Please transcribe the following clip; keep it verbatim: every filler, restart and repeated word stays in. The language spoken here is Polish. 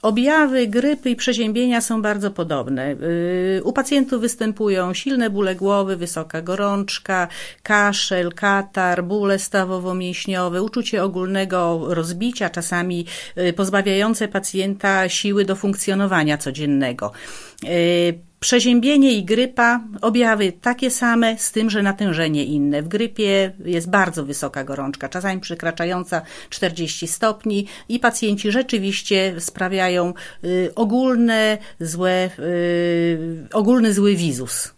Objawy grypy i przeziębienia są bardzo podobne. U pacjentów występują silne bóle głowy, wysoka gorączka, kaszel, katar, bóle stawowo-mięśniowe, uczucie ogólnego rozbicia, czasami pozbawiające pacjenta siły do funkcjonowania codziennego. Przeziębienie i grypa, objawy takie same, z tym, że natężenie inne. W grypie jest bardzo wysoka gorączka, czasami przekraczająca czterdzieści stopni i pacjenci rzeczywiście sprawiają y, ogólne, złe, y, ogólny zły wizus.